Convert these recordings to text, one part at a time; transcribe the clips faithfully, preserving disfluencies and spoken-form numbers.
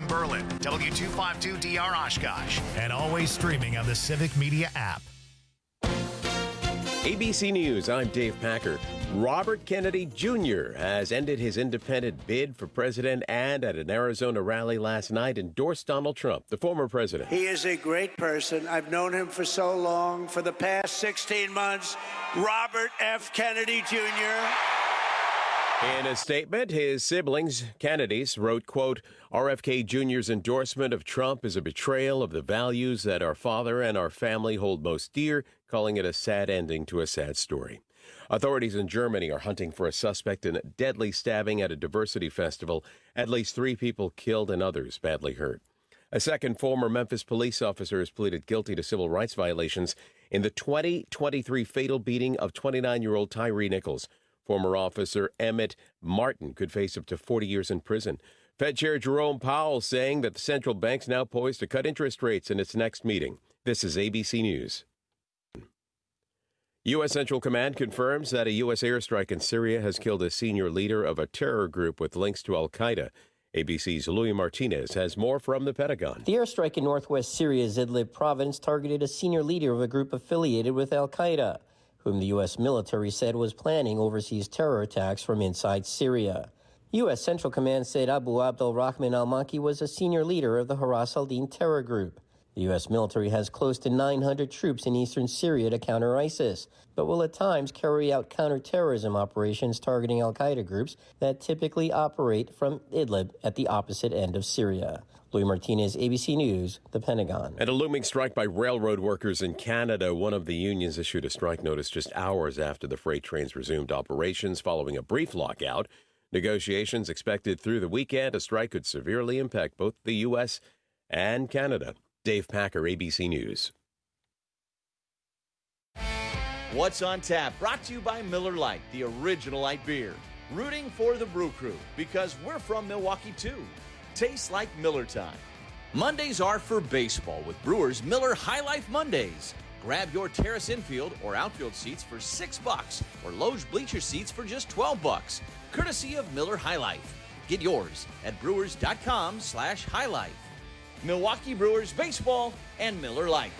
Berlin, W two fifty-two D R Oshkosh, and always streaming on the Civic Media app. A B C News, I'm Dave Packer. Robert Kennedy Junior has ended his independent bid for president and at an Arizona rally last night endorsed Donald Trump, the former president. He is a great person. I've known him for so long. For the past sixteen months, Robert F. Kennedy Junior In a statement, his siblings, Kennedys, wrote, quote, R F K Junior's endorsement of Trump is a betrayal of the values that our father and our family hold most dear, calling it a sad ending to a sad story. Authorities in Germany are hunting for a suspect in a deadly stabbing at a diversity festival. At least three people killed and others badly hurt. A second former Memphis police officer has pleaded guilty to civil rights violations in the twenty twenty-three fatal beating of twenty-nine-year-old Tyree Nichols. Former officer Emmett Martin could face up to forty years in prison. Fed Chair Jerome Powell saying that the central bank's now poised to cut interest rates in its next meeting. This is A B C News. U S. Central Command confirms that a U S airstrike in Syria has killed a senior leader of a terror group with links to al-Qaeda. A B C's Louis Martinez has more from the Pentagon. The airstrike in northwest Syria's Idlib province targeted a senior leader of a group affiliated with al-Qaeda, whom the U S military said was planning overseas terror attacks from inside Syria. U S. Central Command said Abu Abdul Rahman al-Maki was a senior leader of the Haras al-Din terror group. The U S military has close to nine hundred troops in eastern Syria to counter ISIS, but will at times carry out counterterrorism operations targeting al-Qaeda groups that typically operate from Idlib at the opposite end of Syria. Louis Martinez, A B C News, the Pentagon. And a looming strike by railroad workers in Canada. One of the unions issued a strike notice just hours after the freight trains resumed operations following a brief lockout. Negotiations expected through the weekend. A strike could severely impact both the U S and Canada. Dave Packer, A B C News. What's on Tap? Brought to you by Miller Lite, the original light beer. Rooting for the Brew Crew because we're from Milwaukee too. Tastes like Miller time. Mondays are for baseball with Brewers Miller High Life Mondays. Grab your terrace infield or outfield seats for six bucks or Loge bleacher seats for just twelve bucks, courtesy of Miller High Life. Get yours at brewers.com slash High Life. Milwaukee Brewers baseball and Miller Lite.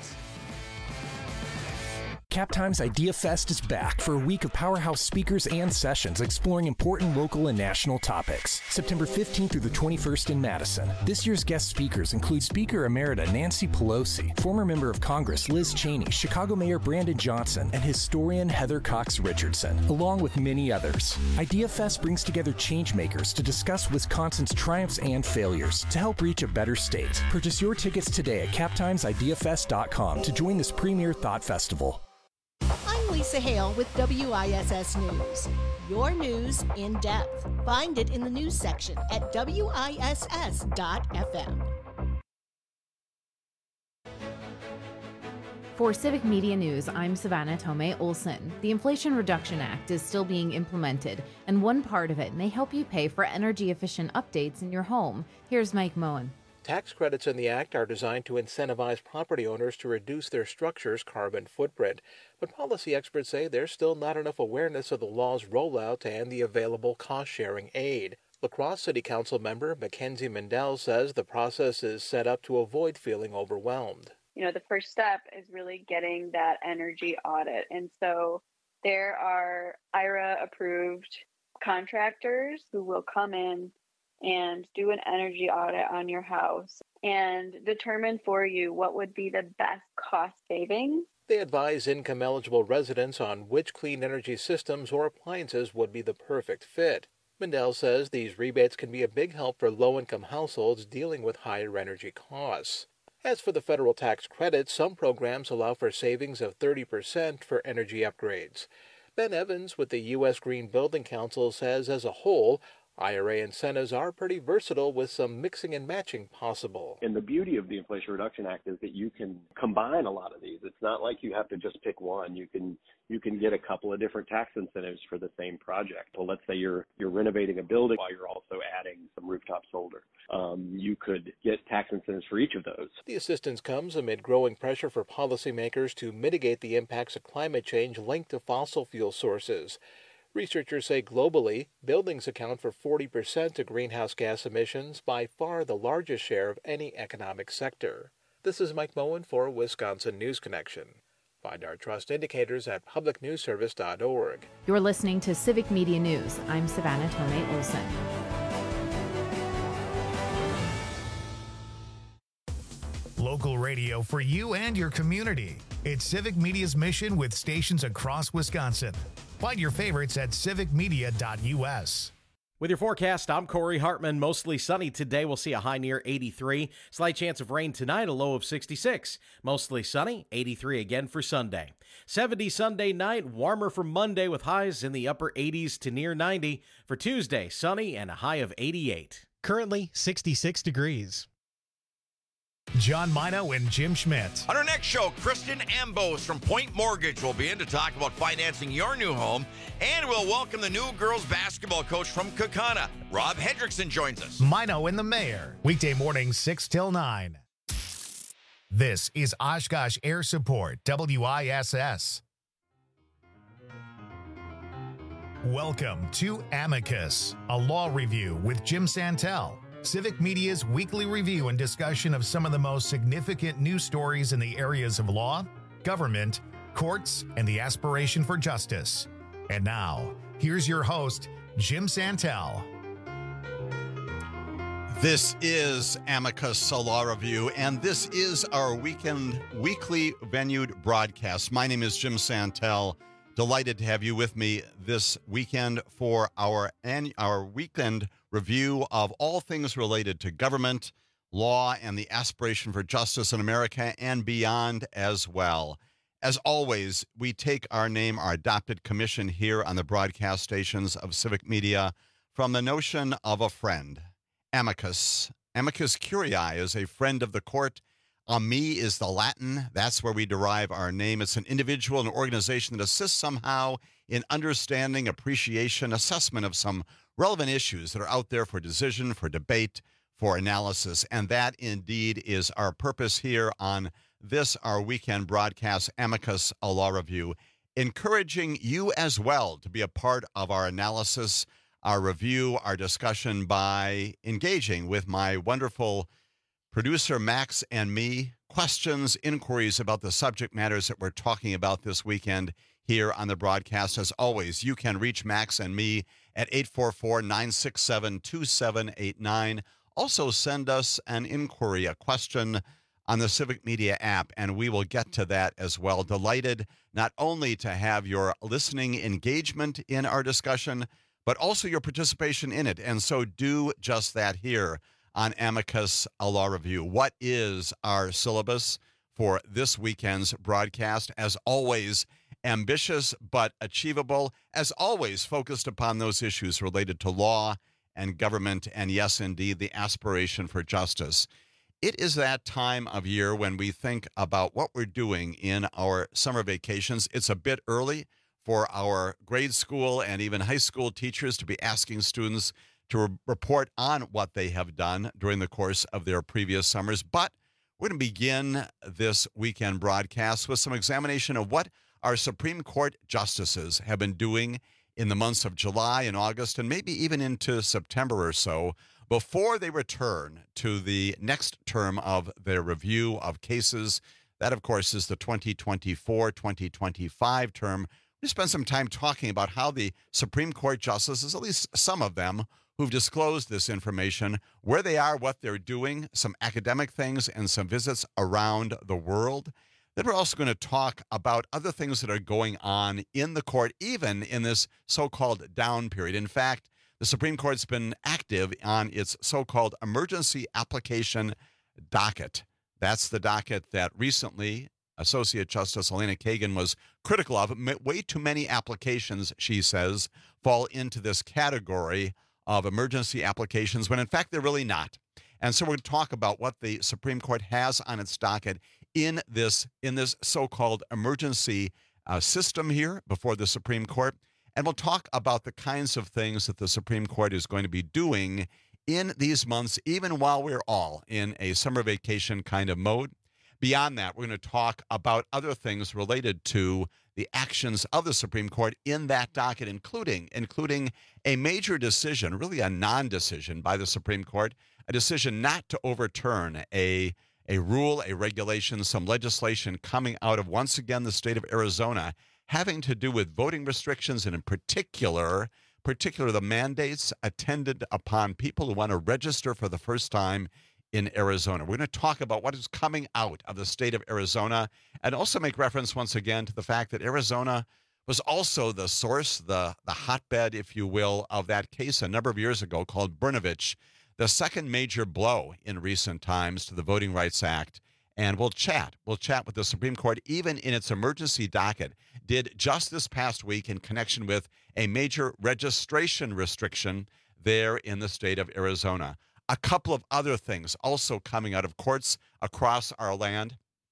Cap Times Idea Fest is back for a week of powerhouse speakers and sessions exploring important local and national topics. September fifteenth through the twenty-first in Madison. This year's guest speakers include Speaker Emerita Nancy Pelosi, former member of Congress Liz Cheney, Chicago Mayor Brandon Johnson, and historian Heather Cox Richardson, along with many others. Idea Fest brings together changemakers to discuss Wisconsin's triumphs and failures to help reach a better state. Purchase your tickets today at cap times idea fest dot com to join this premier thought festival. I'm Lisa Hale with W I S S News. Your news in depth. Find it in the news section at W I S S dot F M. For Civic Media News, I'm Savannah Tomei Olson. The Inflation Reduction Act is still being implemented, and one part of it may help you pay for energy-efficient updates in your home. Here's Mike Moen. Tax credits in the Act are designed to incentivize property owners to reduce their structure's carbon footprint. But policy experts say there's still not enough awareness of the law's rollout and the available cost-sharing aid. La Crosse City Council member Mackenzie Mendel says the process is set up to avoid feeling overwhelmed. You know, the first step is really getting that energy audit. And so there are I R A-approved contractors who will come in and do an energy audit on your house and determine for you what would be the best cost savings. They advise income-eligible residents on which clean energy systems or appliances would be the perfect fit. Mendel says these rebates can be a big help for low-income households dealing with higher energy costs. As for the federal tax credits, some programs allow for savings of thirty percent for energy upgrades. Ben Evans with the U S Green Building Council says as a whole, I R A incentives are pretty versatile with some mixing and matching possible. And the beauty of the Inflation Reduction Act is that you can combine a lot of these. It's not like you have to just pick one. You can you can get a couple of different tax incentives for the same project. Well, let's say you're you're renovating a building while you're also adding some rooftop solar. Um, you could get tax incentives for each of those. The assistance comes amid growing pressure for policymakers to mitigate the impacts of climate change linked to fossil fuel sources. Researchers say globally, buildings account for forty percent of greenhouse gas emissions, by far the largest share of any economic sector. This is Mike Moen for Wisconsin News Connection. Find our trust indicators at public news service dot org. You're listening to Civic Media News. I'm Savannah Tomei Olson. Local radio for you and your community. It's Civic Media's mission with stations across Wisconsin. Find your favorites at civic media dot u s. With your forecast, I'm Corey Hartman. Mostly sunny today. We'll see a high near eighty-three. Slight chance of rain tonight, a low of sixty-six. Mostly sunny, eighty-three again for Sunday. seventy Sunday night, warmer for Monday with highs in the upper eighties to near ninety. For Tuesday, sunny and a high of eighty-eight. Currently sixty-six degrees. John Mino and Jim Schmidt. On our next show, Kristen Ambos from Point Mortgage will be in to talk about financing your new home, and we'll welcome the new girls basketball coach from Kaukauna. Rob Hendrickson joins us. Mino and the Mayor, weekday mornings six till nine. This is Oshkosh Air Support, W I S S. Welcome to Amicus, a law review with Jim Santel. Civic Media's weekly review and discussion of some of the most significant news stories in the areas of law, government, courts, and the aspiration for justice. And now, here's your host, Jim Santel. This is Amicus, a law review, and this is our weekend weekly venued broadcast. My name is Jim Santel. Delighted to have you with me this weekend for our an, our weekend review of all things related to government, law, and the aspiration for justice in America and beyond as well. As always, we take our name, our adopted commission here on the broadcast stations of Civic Media from the notion of a friend. Amicus. Amicus curiae is a friend of the court. Ami is the Latin. That's where we derive our name. It's an individual, an organization that assists somehow in understanding, appreciation, assessment of some relevant issues that are out there for decision, for debate, for analysis. And that indeed is our purpose here on this, our weekend broadcast, Amicus, a law review, encouraging you as well to be a part of our analysis, our review, our discussion by engaging with my wonderful producer Max and me, questions, inquiries about the subject matters that we're talking about this weekend here on the broadcast. As always, you can reach Max and me at eight four four, nine six seven, two seven eight nine. Also send us an inquiry, a question on the Civic Media app, and we will get to that as well. Delighted not only to have your listening engagement in our discussion, but also your participation in it. And so do just that here on Amicus, a law review. What is our syllabus for this weekend's broadcast? As always, ambitious but achievable. As always, focused upon those issues related to law and government, and yes, indeed, the aspiration for justice. It is that time of year when we think about what we're doing in our summer vacations. It's a bit early for our grade school and even high school teachers to be asking students to re- report on what they have done during the course of their previous summers. But we're going to begin this weekend broadcast with some examination of what our Supreme Court justices have been doing in the months of July and August, and maybe even into September or so, before they return to the next term of their review of cases. That, of course, is the twenty twenty-four twenty twenty-five term. We spent some time talking about how the Supreme Court justices, at least some of them, who've disclosed this information, where they are, what they're doing, some academic things, and some visits around the world. Then we're also going to talk about other things that are going on in the court, even in this so-called down period. In fact, the Supreme Court's been active on its so-called emergency application docket. That's the docket that recently Associate Justice Elena Kagan was critical of. Way too many applications, she says, fall into this category of emergency applications, when in fact they're really not. And so we're going to talk about what the Supreme Court has on its docket in this in this so-called emergency uh, system here before the Supreme Court. And we'll talk about the kinds of things that the Supreme Court is going to be doing in these months, even while we're all in a summer vacation kind of mode. Beyond that, we're going to talk about other things related to the actions of the Supreme Court in that docket, including including a major decision, really a non-decision by the Supreme Court, a decision not to overturn a a rule, a regulation, some legislation coming out of, once again, the state of Arizona, having to do with voting restrictions, and in particular, particular the mandates attended upon people who want to register for the first time in Arizona. We're going to talk about what is coming out of the state of Arizona, and also make reference once again to the fact that Arizona was also the source, the, the hotbed, if you will, of that case a number of years ago called Brnovich, the second major blow in recent times to the Voting Rights Act. And we'll chat. We'll chat with the Supreme Court, even in its emergency docket, did just this past week in connection with a major registration restriction there in the state of Arizona. A couple of other things also coming out of courts across our land.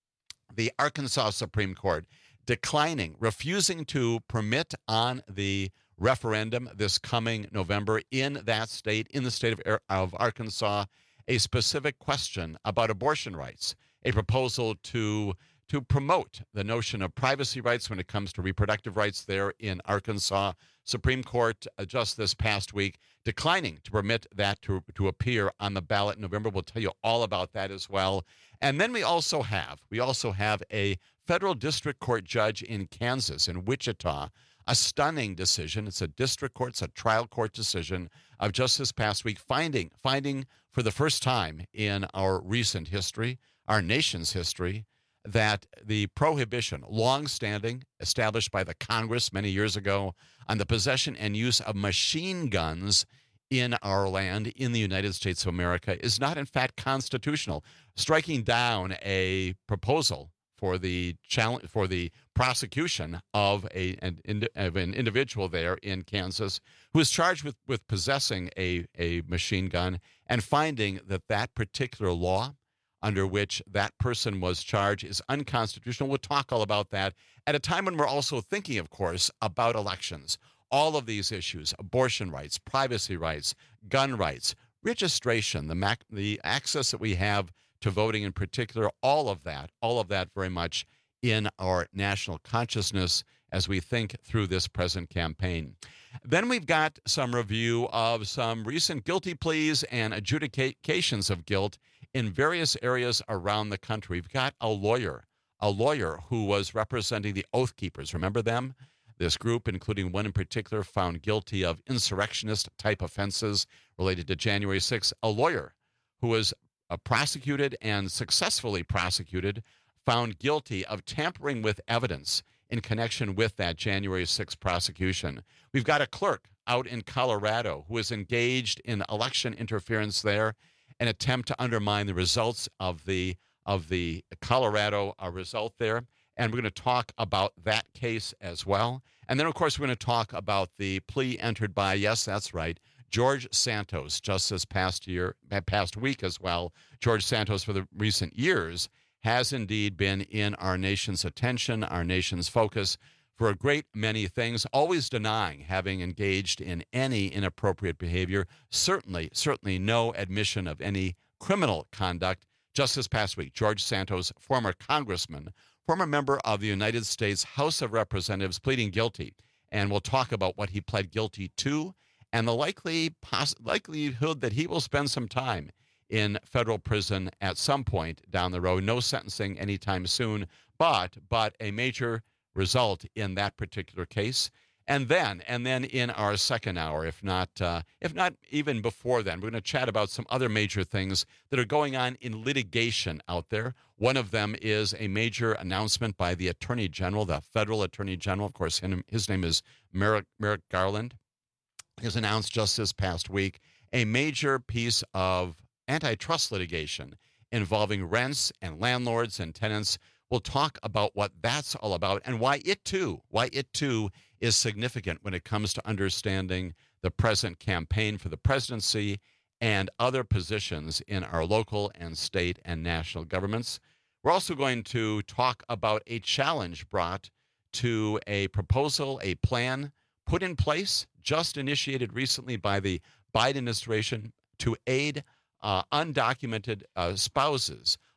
The Arkansas Supreme Court declining, refusing to permit on the referendum this coming November in that state, in the state of, of Arkansas, a specific question about abortion rights, a proposal to to promote the notion of privacy rights when it comes to reproductive rights there in Arkansas. Supreme Court uh, just this past week declining to permit that to, to appear on the ballot in November. We'll tell you all about that as well. And then we also have, we also have a federal district court judge in Kansas, in Wichita, a stunning decision. It's a district court, it's a trial court decision of just this past week, finding, finding for the first time in our recent history, our nation's history, that the prohibition, long-standing, established by the Congress many years ago, on the possession and use of machine guns in our land, in the United States of America, is not in fact constitutional, striking down a proposal for the challenge for the prosecution of a an, of an individual there in Kansas who is charged with with possessing a a machine gun, and finding that that particular law under which that person was charged is unconstitutional. We'll talk all about that at a time when we're also thinking, of course, about elections. All of these issues: abortion rights, privacy rights, gun rights, registration, the mac- the access that we have to voting in particular, all of that, all of that very much in our national consciousness as we think through this present campaign. Then we've got some review of some recent guilty pleas and adjudications of guilt in various areas around the country. We've got a lawyer, a lawyer who was representing the Oath Keepers. Remember them? This group, including one in particular, found guilty of insurrectionist-type offenses related to January sixth. A lawyer who was uh, prosecuted and successfully prosecuted, found guilty of tampering with evidence in connection with that January sixth prosecution. We've got a clerk out in Colorado who is engaged in election interference there, an attempt to undermine the results of the of the Colorado uh, result there. And we're going to talk about that case as well. And then, of course, we're going to talk about the plea entered by, yes, that's right, George Santos, just this past year, past week as well. George Santos, for the recent years, has indeed been in our nation's attention, our nation's focus for a great many things, always denying having engaged in any inappropriate behavior, certainly, certainly no admission of any criminal conduct. Just this past week, George Santos, former congressman, former member of the United States House of Representatives, pleading guilty. And we'll talk about what he pled guilty to and the likely poss- likelihood that he will spend some time in federal prison at some point down the road. No sentencing anytime soon, but but a major result in that particular case. And then, and then in our second hour, if not uh, if not even before then, we're going to chat about some other major things that are going on in litigation out there. One of them is a major announcement by the Attorney General, the federal Attorney General. Of course, his name is Merrick, Merrick Garland. He has announced just this past week a major piece of antitrust litigation involving rents and landlords and tenants. We'll talk about what that's all about and why it too, why it too is significant when it comes to understanding the present campaign for the presidency and other positions in our local and state and national governments. We're also going to talk about a challenge brought to a proposal, a plan put in place, just initiated recently by the Biden administration to aid uh, undocumented uh, spouses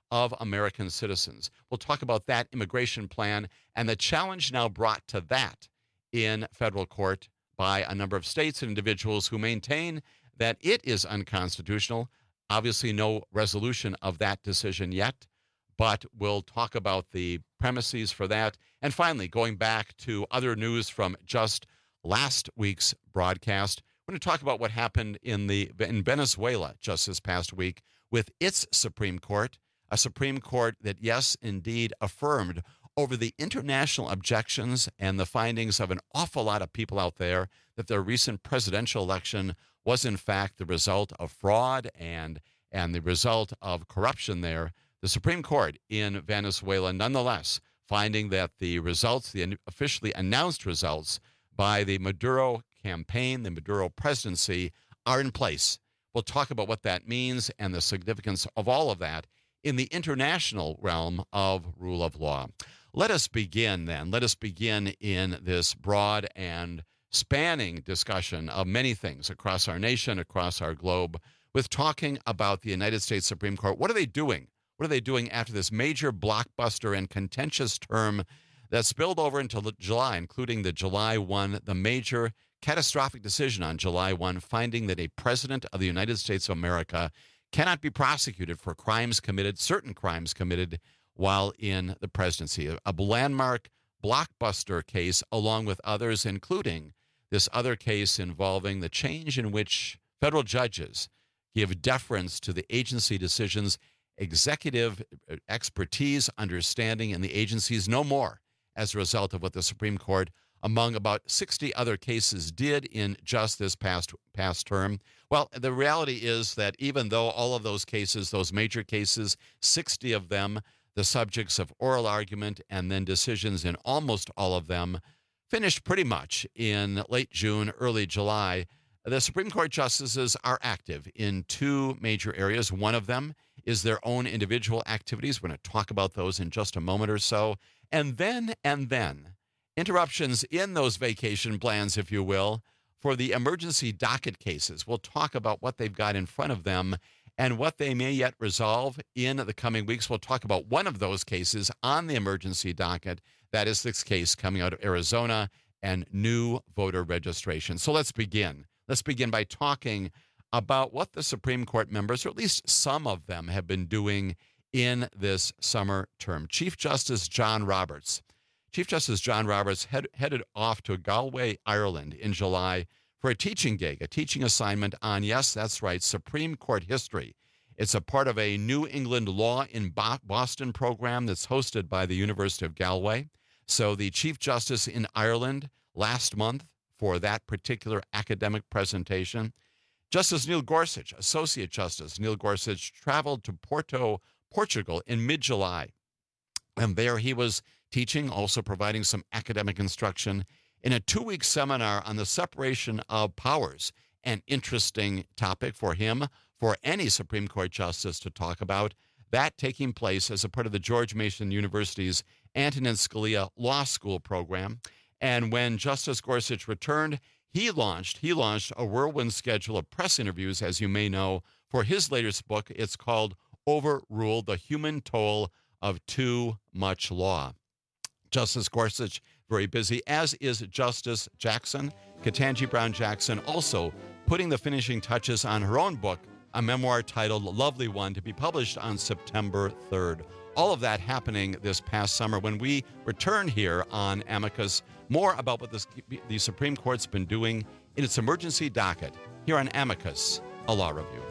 of American citizens. We'll talk about that immigration plan and the challenge now brought to that in federal court by a number of states and individuals who maintain that it is unconstitutional. Obviously, no resolution of that decision yet, but we'll talk about the premises for that. And finally, going back to other news from just last week's broadcast, we're going to talk about what happened in the in Venezuela just this past week with its Supreme Court, a Supreme Court that, yes, indeed, affirmed over the international objections and the findings of an awful lot of people out there that their recent presidential election was, in fact, the result of fraud and, and the result of corruption there. The Supreme Court in Venezuela, nonetheless, finding that the results, the officially announced results by the Maduro campaign, the Maduro presidency, are in place. We'll talk about what that means and the significance of all of that in the international realm of rule of law. Let us begin then. Let us begin in this broad and spanning discussion of many things across our nation, across our globe, with talking about the United States Supreme Court. What are they doing? What are they doing after this major blockbuster and contentious term that spilled over into July, including the July first, the major catastrophic decision on July first, finding that a president of the United States of America cannot be prosecuted for crimes committed, certain crimes committed while in the presidency. A, a landmark blockbuster case, along with others, including this other case involving the change in which federal judges give deference to the agency decisions, executive expertise, understanding, and the agencies no more as a result of what the Supreme Court, among about sixty other cases, did in just this past past term. Well, the reality is that even though all of those cases, those major cases, sixty of them, the subjects of oral argument and then decisions in almost all of them, finished pretty much in late June, early July, the Supreme Court justices are active in two major areas. One of them is their own individual activities. We're going to talk about those in just a moment or so. And then, and then, interruptions in those vacation plans, if you will, for the emergency docket cases. We'll talk about what they've got in front of them and what they may yet resolve in the coming weeks. We'll talk about one of those cases on the emergency docket. That is this case coming out of Arizona and new voter registration. So let's begin. Let's begin by talking about what the Supreme Court members, or at least some of them, have been doing in this summer term. Chief Justice John Roberts. Chief Justice John Roberts head, headed off to Galway, Ireland in July for a teaching gig, a teaching assignment on, yes, that's right, Supreme Court history. It's a part of a New England Law in Boston program that's hosted by the University of Galway. So the Chief Justice in Ireland last month for that particular academic presentation. Justice Neil Gorsuch, Associate Justice Neil Gorsuch, traveled to Porto, Portugal in mid-July. And there he was teaching, also providing some academic instruction in a two-week seminar on the separation of powers, an interesting topic for him, for any Supreme Court justice to talk about, that taking place as a part of the George Mason University's Antonin Scalia Law School program. And when Justice Gorsuch returned, he launched, he launched a whirlwind schedule of press interviews, as you may know, for his latest book. It's called Overruled: The Human Toll of Too Much Law. Justice Gorsuch, very busy, as is Justice Jackson, Ketanji Brown Jackson, also putting the finishing touches on her own book, a memoir titled Lovely One, to be published on September third. All of that happening this past summer. When we return here on Amicus, more about what this, the Supreme Court's been doing in its emergency docket here on Amicus, a law review.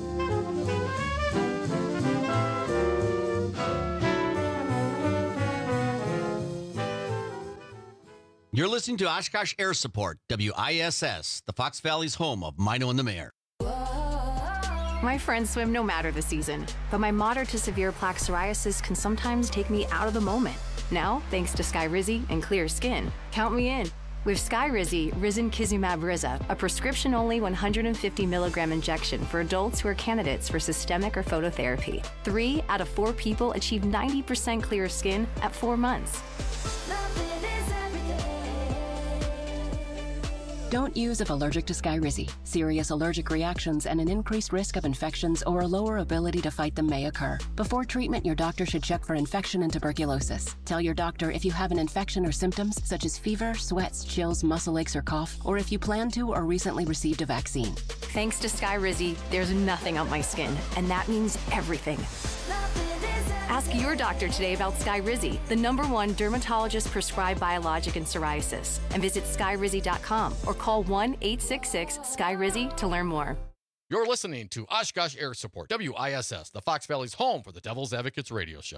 You're listening to Oshkosh Air Support, W I S S, the Fox Valley's home of Mino and the Mayor. My friends swim no matter the season, but my moderate to severe plaque psoriasis can sometimes take me out of the moment. Now, thanks to Skyrizi and clear skin, count me in. With Skyrizi, Risankizumab Riza, a prescription-only one hundred fifty milligram injection for adults who are candidates for systemic or phototherapy. Three out of four people achieve ninety percent clear skin at four months. Don't use if allergic to Skyrizi. Serious allergic reactions and an increased risk of infections or a lower ability to fight them may occur. Before treatment, your doctor should check for infection and tuberculosis. Tell your doctor if you have an infection or symptoms such as fever, sweats, chills, muscle aches, or cough, or if you plan to or recently received a vaccine. Thanks to Skyrizi, there's nothing on my skin, and that means everything. Ask your doctor today about Skyrizi, the number one dermatologist-prescribed biologic in psoriasis, and visit skyrizi dot com or call one eight six six Skyrizi to learn more. You're listening to Oshkosh Air Support, W I S S, the Fox Valley's home for the Devil's Advocates radio show.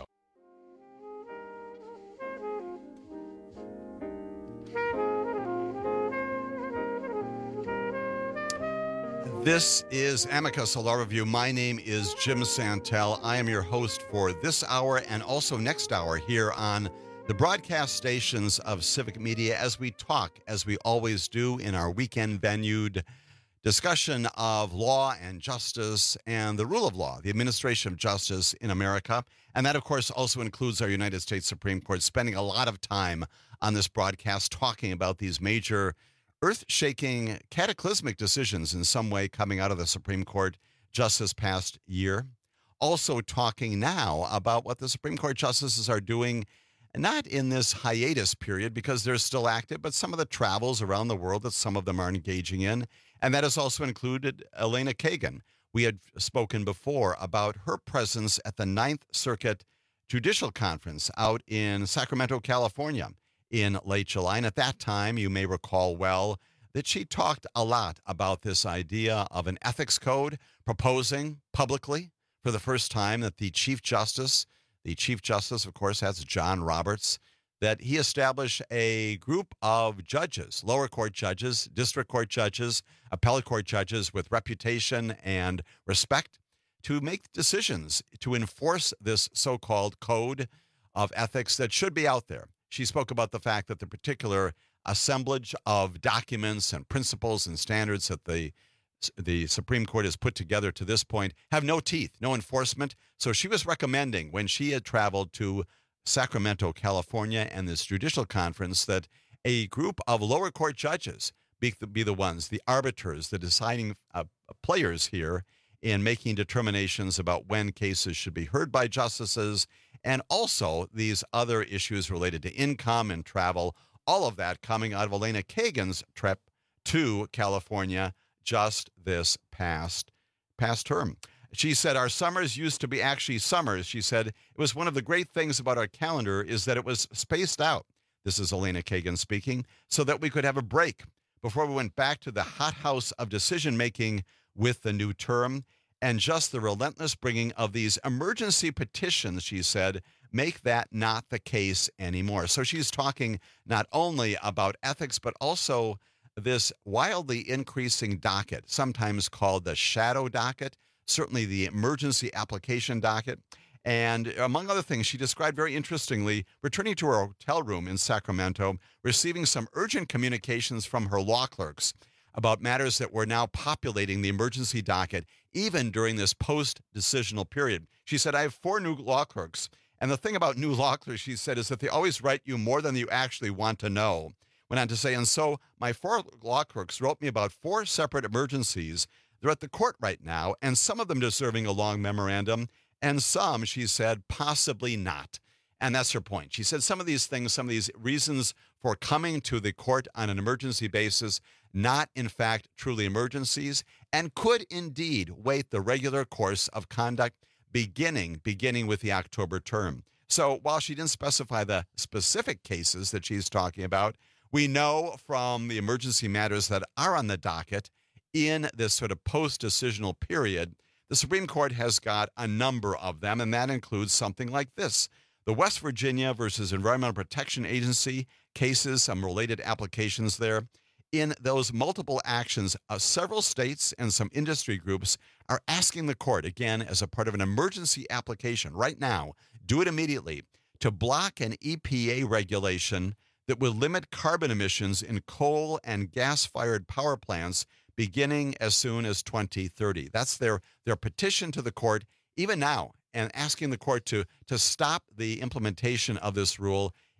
This is Amicus, a law review. My name is Jim Santel. I am your host for this hour and also next hour here on the broadcast stations of Civic Media as we talk, as we always do in our weekend-venued discussion of law and justice and the rule of law, the administration of justice in America. And that, of course, also includes our United States Supreme Court, spending a lot of time on this broadcast talking about these major earth-shaking, cataclysmic decisions in some way coming out of the Supreme Court just this past year. Also talking now about what the Supreme Court justices are doing, not in this hiatus period because they're still active, but some of the travels around the world that some of them are engaging in. And that has also included Elena Kagan. We had spoken before about her presence at the Ninth Circuit Judicial Conference out in Sacramento, California, in late July. And at that time, you may recall well that she talked a lot about this idea of an ethics code, proposing publicly for the first time that the Chief Justice, the Chief Justice, of course, that's John Roberts, that he establish a group of judges, lower court judges, district court judges, appellate court judges with reputation and respect to make decisions to enforce this so-called code of ethics that should be out there. She spoke about the fact that the particular assemblage of documents and principles and standards that the the Supreme Court has put together to this point have no teeth, no enforcement. So she was recommending when she had traveled to Sacramento, California, and this judicial conference that a group of lower court judges be the, be the ones, the arbiters, the deciding uh, players here in making determinations about when cases should be heard by justices, and also these other issues related to income and travel, all of that coming out of Elena Kagan's trip to California just this past past term. She said, our summers used to be actually summers. She said, it was one of the great things about our calendar is that it was spaced out. This is Elena Kagan speaking, so that we could have a break before we went back to the hothouse of decision-making with the new term. And just the relentless bringing of these emergency petitions, she said, make that not the case anymore. So she's talking not only about ethics, but also this wildly increasing docket, sometimes called the shadow docket, certainly the emergency application docket. And among other things, she described very interestingly returning to her hotel room in Sacramento, receiving some urgent communications from her law clerks about matters that were now populating the emergency docket, even during this post-decisional period. She said, I have four new law clerks. And the thing about new law clerks, she said, is that they always write you more than you actually want to know. Went on to say, and so my four law clerks wrote me about four separate emergencies. They're at the court right now, and some of them deserving a long memorandum, and some, she said, possibly not. And that's her point. She said some of these things, some of these reasons for coming to the court on an emergency basis, not in fact truly emergencies, and could indeed wait the regular course of conduct beginning, beginning with the October term. So while she didn't specify the specific cases that she's talking about, we know from the emergency matters that are on the docket in this sort of post-decisional period, the Supreme Court has got a number of them, and that includes something like this. The West Virginia versus Environmental Protection Agency cases, some related applications there. In those multiple actions, uh, several states and some industry groups are asking the court, again, as a part of an emergency application right now, do it immediately, to block an E P A regulation that will limit carbon emissions in coal and gas-fired power plants beginning as soon as twenty thirty. That's their, their petition to the court, even now, and asking the court to, to stop the implementation of this rule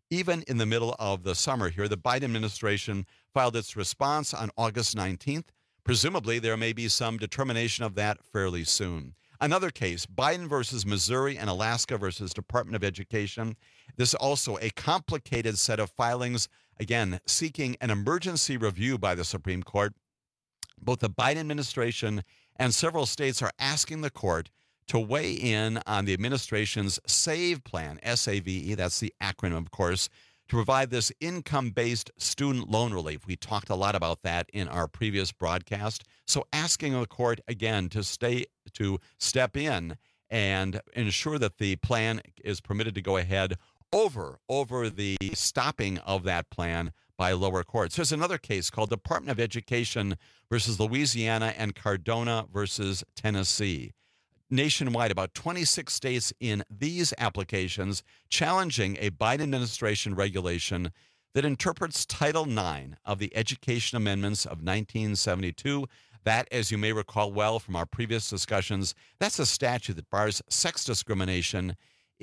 even in the middle of the summer here. The Biden administration filed its response on August nineteenth. Presumably, there may be some determination of that fairly soon. Another case, Biden versus Missouri and Alaska versus Department of Education. This is also a complicated set of filings, again, seeking an emergency review by the Supreme Court. Both the Biden administration and several states are asking the court to weigh in on the administration's SAVE plan, S A V E, that's the acronym, of course, to provide this income-based student loan relief. We talked a lot about that in our previous broadcast. So asking the court, again, to stay to step in and ensure that the plan is permitted to go ahead over, over the stopping of that plan by lower courts. There's another case called Department of Education versus Louisiana and Cardona versus Tennessee. Nationwide, about twenty-six states in these applications challenging a Biden administration regulation that interprets Title nine of the Education Amendments of nineteen seventy-two. That, as you may recall well from our previous discussions, that's a statute that bars sex discrimination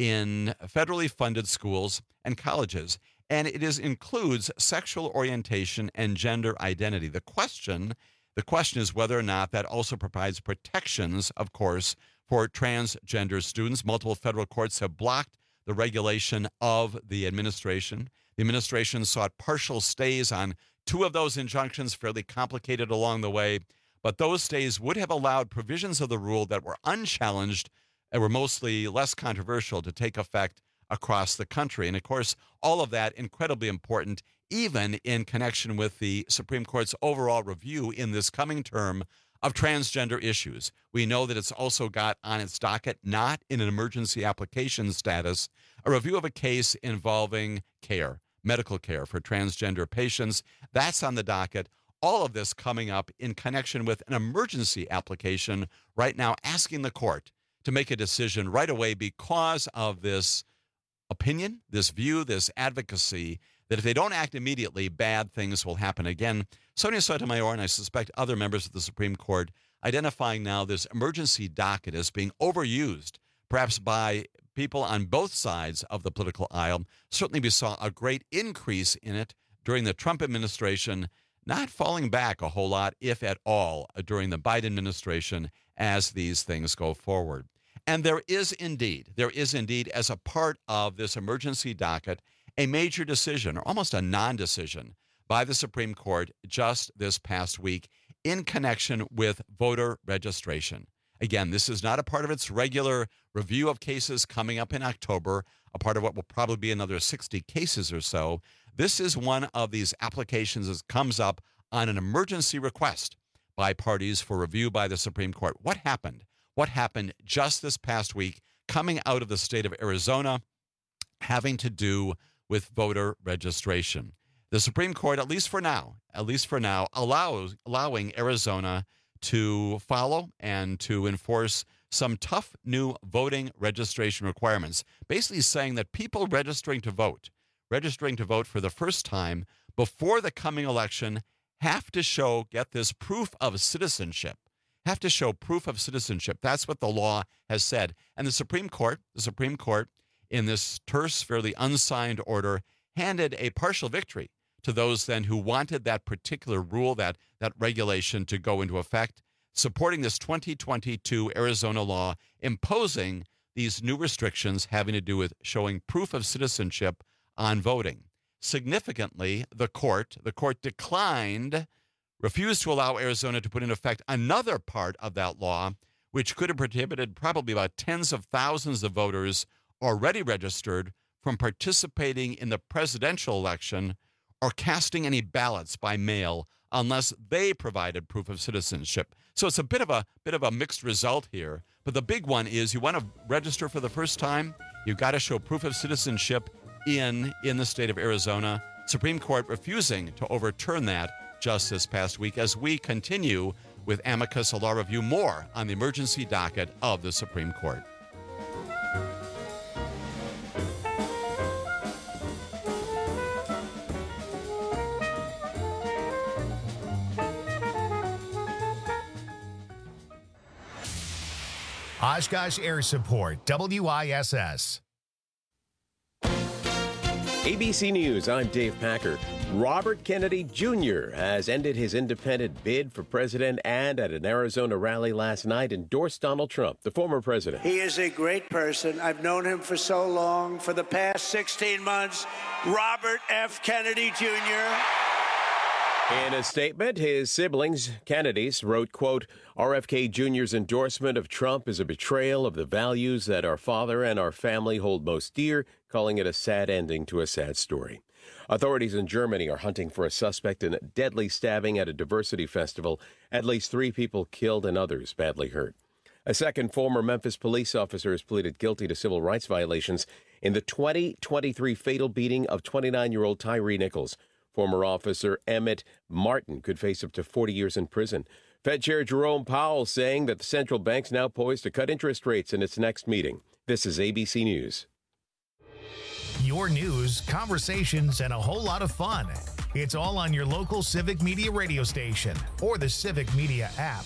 in federally funded schools and colleges. And it is includes sexual orientation and gender identity. The question, the question is whether or not that also provides protections, of course, for transgender students. Multiple federal courts have blocked the regulation of the administration. The administration sought partial stays on two of those injunctions, fairly complicated along the way, but those stays would have allowed provisions of the rule that were unchallenged and were mostly less controversial to take effect across the country. And of course, all of that incredibly important, even in connection with the Supreme Court's overall review in this coming term of transgender issues. We know that it's also got on its docket, not in an emergency application status, a review of a case involving care, medical care for transgender patients. That's on the docket. All of this coming up in connection with an emergency application right now, asking the court to make a decision right away because of this opinion, this view, this advocacy, that if they don't act immediately, bad things will happen again. Sonia Sotomayor, and I suspect other members of the Supreme Court, identifying now this emergency docket as being overused, perhaps by people on both sides of the political aisle. Certainly we saw a great increase in it during the Trump administration, not falling back a whole lot, if at all, during the Biden administration as these things go forward. And there is indeed, there is indeed, as a part of this emergency docket, a major decision, or almost a non-decision, by the Supreme Court just this past week in connection with voter registration. Again, this is not a part of its regular review of cases coming up in October, a part of what will probably be another sixty cases or so. This is one of these applications that comes up on an emergency request by parties for review by the Supreme Court. What happened? What happened just this past week coming out of the state of Arizona having to do with voter registration? The Supreme Court, at least for now, at least for now, allows allowing Arizona to follow and to enforce some tough new voting registration requirements, basically saying that people registering to vote, registering to vote for the first time before the coming election have to show, get this, proof of citizenship, have to show proof of citizenship. That's what the law has said. And the Supreme Court, the Supreme Court, in this terse, fairly unsigned order, handed a partial victory to those then who wanted that particular rule, that, that regulation to go into effect, supporting this twenty twenty-two Arizona law, imposing these new restrictions having to do with showing proof of citizenship on voting. Significantly, the court, the court declined, refused to allow Arizona to put in effect another part of that law, which could have prohibited probably about tens of thousands of voters already registered from participating in the presidential election or casting any ballots by mail unless they provided proof of citizenship. So it's a bit of a bit of a mixed result here. But the big one is you want to register for the first time, you've got to show proof of citizenship in, in the state of Arizona. Supreme Court refusing to overturn that just this past week as we continue with Amicus, a law review, more on the emergency docket of the Supreme Court. Oshkosh Air Support, W I S S. A B C News, I'm Dave Packer. Robert Kennedy Junior has ended his independent bid for president and at an Arizona rally last night endorsed Donald Trump, the former president. He is a great person. I've known him for so long. For the past sixteen months, Robert F. Kennedy Junior In a statement, his siblings, Kennedys, wrote, quote, R F K Junior's endorsement of Trump is a betrayal of the values that our father and our family hold most dear, calling it a sad ending to a sad story. Authorities in Germany are hunting for a suspect in a deadly stabbing at a diversity festival. At least three people killed and others badly hurt. A second former Memphis police officer has pleaded guilty to civil rights violations in the twenty twenty-three fatal beating of twenty-nine-year-old Tyree Nichols. Former officer Emmett Martin could face up to forty years in prison. Fed Chair Jerome Powell saying that the central bank's now poised to cut interest rates in its next meeting. This is A B C News. Your news, conversations, and a whole lot of fun. It's all on your local Civic Media radio station or the Civic Media app.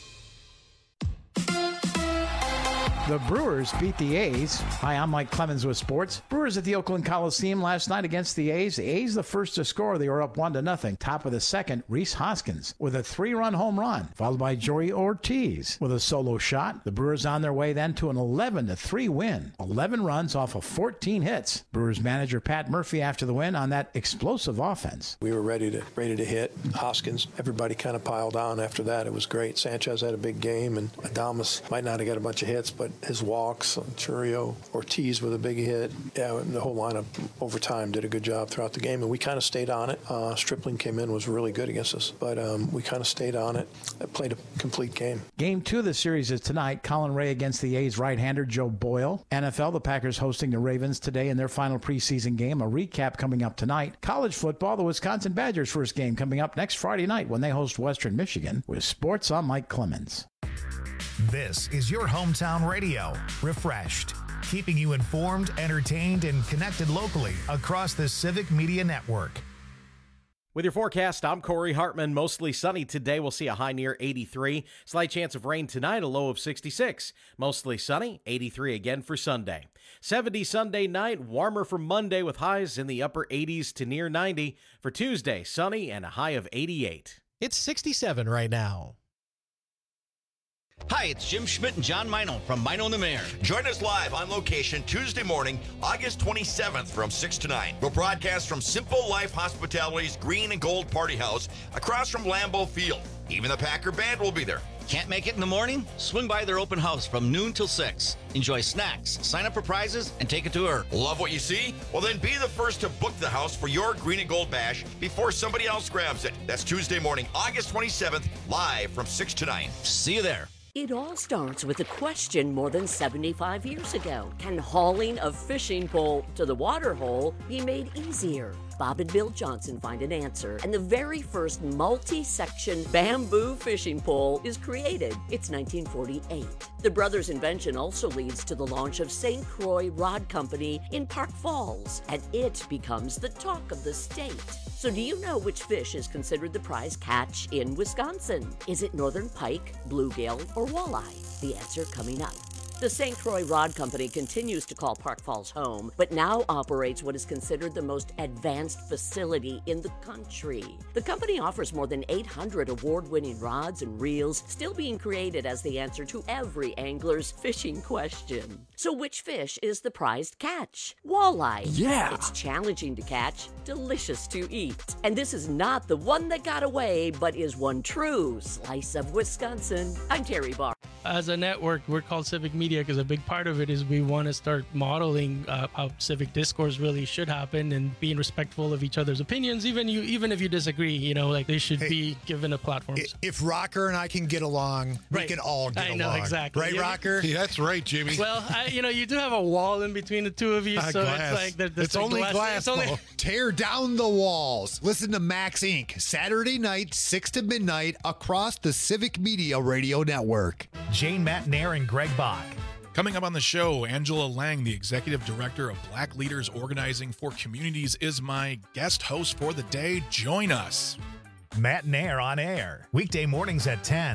The Brewers beat the A's. Hi, I'm Mike Clemens with sports. Brewers at the Oakland Coliseum last night against the A's. The A's the first to score. They were up one to nothing. Top of the second, Rhys Hoskins with a three-run home run, followed by Joey Ortiz with a solo shot. The Brewers on their way then to an eleven to three win. eleven runs off of fourteen hits. Brewers manager Pat Murphy after the win on that explosive offense. We were ready to ready to hit. Hoskins, everybody kind of piled on after that. It was great. Sanchez had a big game, and Adames might not have got a bunch of hits, but his walks, Churio, Ortiz with a big hit. Yeah, the whole lineup over time did a good job throughout the game, and we kind of stayed on it. Uh, Stripling came in, was really good against us, but um, we kind of stayed on it. It played a complete game. Game two of the series is tonight. Colin Ray against the A's right-hander Joe Boyle. N F L, the Packers hosting the Ravens today in their final preseason game. A recap coming up tonight. College football, the Wisconsin Badgers' first game coming up next Friday night when they host Western Michigan. With sports, I'm Mike Clemens. This is your hometown radio, refreshed, keeping you informed, entertained, and connected locally across the Civic Media Network. With your forecast, I'm Corey Hartman. Mostly sunny today. We'll see a high near eighty-three. Slight chance of rain tonight, a low of sixty-six. Mostly sunny, eighty-three again for Sunday. seventy Sunday night, warmer for Monday with highs in the upper eighties to near ninety. For Tuesday, sunny and a high of eighty-eight. It's sixty-seven right now. Hi, it's Jim Schmidt and John Mino from Mino and the Mayor. Join us live on location Tuesday morning, August twenty-seventh from six to nine. We'll broadcast from Simple Life Hospitality's Green and Gold Party House across from Lambeau Field. Even the Packer Band will be there. Can't make it in the morning? Swing by their open house from noon till six. Enjoy snacks, sign up for prizes, and take a tour. Love what you see? Well, then be the first to book the house for your Green and Gold Bash before somebody else grabs it. That's Tuesday morning, August twenty-seventh, live from six to nine. See you there. It all starts with a question more than seventy-five years ago. Can hauling a fishing pole to the water hole be made easier? Bob and Bill Johnson find an answer, and the very first multi-section bamboo fishing pole is created. It's nineteen forty-eight. The brothers' invention also leads to the launch of Saint Croix Rod Company in Park Falls, and it becomes the talk of the state. So do you know which fish is considered the prize catch in Wisconsin? Is it northern pike, bluegill, or walleye? The answer coming up. The Saint Croix Rod Company continues to call Park Falls home, but now operates what is considered the most advanced facility in the country. The company offers more than eight hundred award-winning rods and reels, still being created as the answer to every angler's fishing question. So which fish is the prized catch? Walleye. Yeah! It's challenging to catch, delicious to eat. And this is not the one that got away, but is one true slice of Wisconsin. I'm Terry Barr. As a network, we're called Civic Media because a big part of it is we want to start modeling uh, how civic discourse really should happen and being respectful of each other's opinions. Even you, even if you disagree, you know, like they should hey, be given a platform. If Rocker and I can get along, right. we can all get I along. know, exactly. Right, yeah. Rocker? Yeah, that's right, Jimmy. Well, I, you know, you do have a wall in between the two of you, uh, so glass. it's like there, there's it's like only glass. glass. It's only... Tear down the walls. Listen to Max Incorporated. Saturday night, six to midnight, across the Civic Media Radio Network. Jane Matnair and Greg Bach. Coming up on the show, Angela Lang, the Executive Director of Black Leaders Organizing for Communities, is my guest host for the day. Join us. Matnair on air, weekday mornings at ten.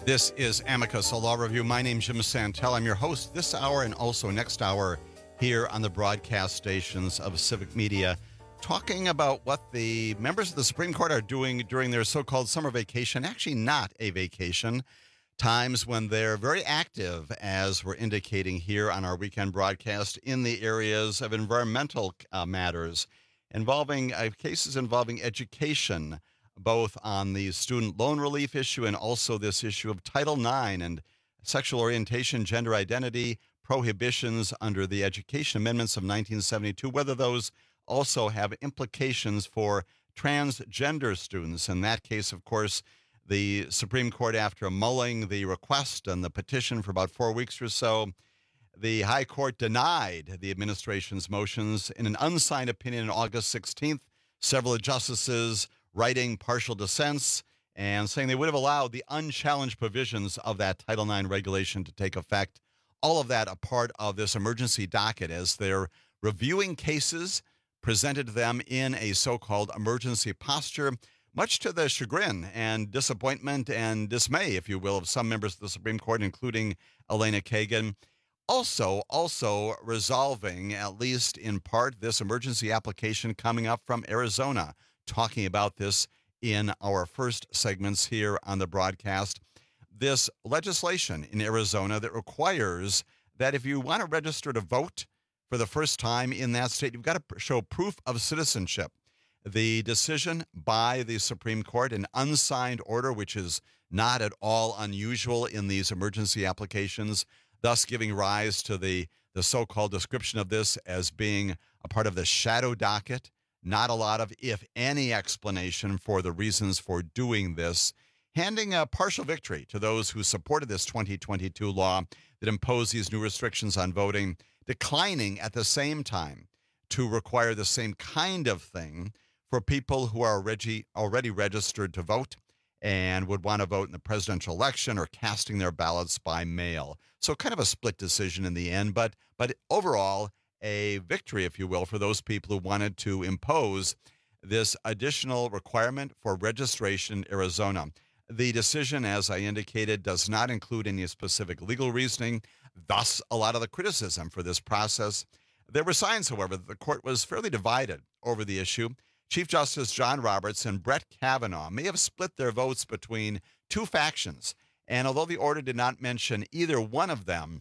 This is Amicus, a law review. My name's Jim Santel. I'm your host this hour and also next hour here on the broadcast stations of Civic Media, talking about what the members of the Supreme Court are doing during their so-called summer vacation. Actually not a vacation. Times when they're very active, as we're indicating here on our weekend broadcast, in the areas of environmental uh, matters, involving uh, cases involving education, both on the student loan relief issue and also this issue of Title nine and sexual orientation, gender identity, prohibitions under the Education Amendments of nineteen seventy-two, whether those also have implications for transgender students. In that case, of course, the Supreme Court, after mulling the request and the petition for about four weeks or so, the High Court denied the administration's motions in an unsigned opinion on August sixteenth. Several justices writing partial dissents and saying they would have allowed the unchallenged provisions of that Title nine regulation to take effect. All of that a part of this emergency docket as they're reviewing cases, presented them in a so-called emergency posture, much to the chagrin and disappointment and dismay, if you will, of some members of the Supreme Court, including Elena Kagan. Also, also resolving, at least in part, this emergency application coming up from Arizona, talking about this in our first segments here on the broadcast. This legislation in Arizona that requires that if you want to register to vote for the first time in that state, you've got to show proof of citizenship. The decision by the Supreme Court, an unsigned order, which is not at all unusual in these emergency applications, thus giving rise to the, the so-called description of this as being a part of the shadow docket. Not a lot of, if any, explanation for the reasons for doing this, handing a partial victory to those who supported this twenty twenty-two law that imposed these new restrictions on voting, declining at the same time to require the same kind of thing for people who are already, already registered to vote and would want to vote in the presidential election or casting their ballots by mail. So kind of a split decision in the end, but but overall, a victory, if you will, for those people who wanted to impose this additional requirement for registration in Arizona. The decision, as I indicated, does not include any specific legal reasoning, thus a lot of the criticism for this process. There were signs, however, that the court was fairly divided over the issue. Chief Justice John Roberts and Brett Kavanaugh may have split their votes between two factions, and although the order did not mention either one of them,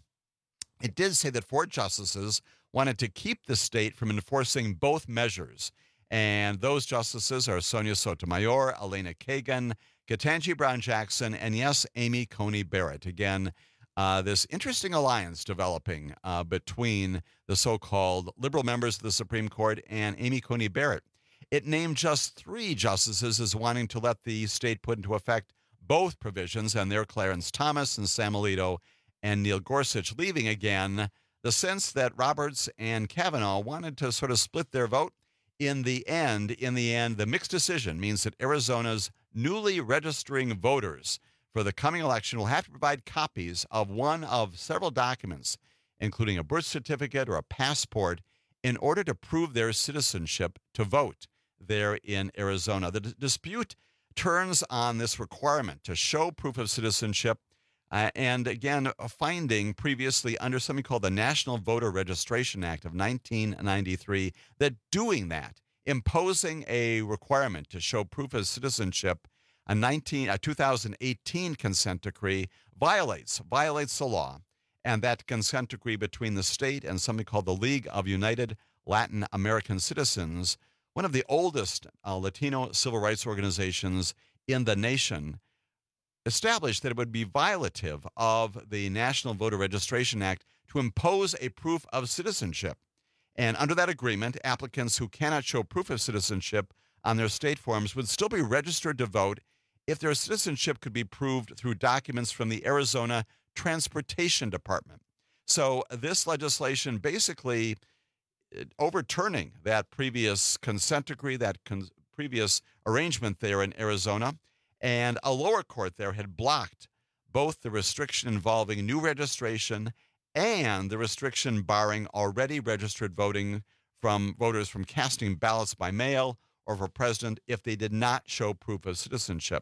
it did say that four justices wanted to keep the state from enforcing both measures. And those justices are Sonia Sotomayor, Elena Kagan, Ketanji Brown Jackson, and yes, Amy Coney Barrett. Again, uh, this interesting alliance developing uh, between the so-called liberal members of the Supreme Court and Amy Coney Barrett. It named just three justices as wanting to let the state put into effect both provisions, and they're Clarence Thomas and Sam Alito and Neil Gorsuch, leaving again the sense that Roberts and Kavanaugh wanted to sort of split their vote. In the end, in the end, the mixed decision means that Arizona's newly registering voters for the coming election will have to provide copies of one of several documents, including a birth certificate or a passport, in order to prove their citizenship to vote there in Arizona. The d- dispute turns on this requirement to show proof of citizenship. Uh, and again, a finding previously under something called the National Voter Registration Act of nineteen ninety-three that doing that, imposing a requirement to show proof of citizenship, a, nineteen, a two thousand eighteen consent decree violates, violates the law. And that consent decree between the state and something called the League of United Latin American Citizens, one of the oldest uh, Latino civil rights organizations in the nation, established that it would be violative of the National Voter Registration Act to impose a proof of citizenship. And under that agreement, applicants who cannot show proof of citizenship on their state forms would still be registered to vote if their citizenship could be proved through documents from the Arizona Transportation Department. So this legislation basically overturning that previous consent decree, that con- previous arrangement there in Arizona. And a lower court there had blocked both the restriction involving new registration and the restriction barring already registered voting from voters from casting ballots by mail or for president if they did not show proof of citizenship.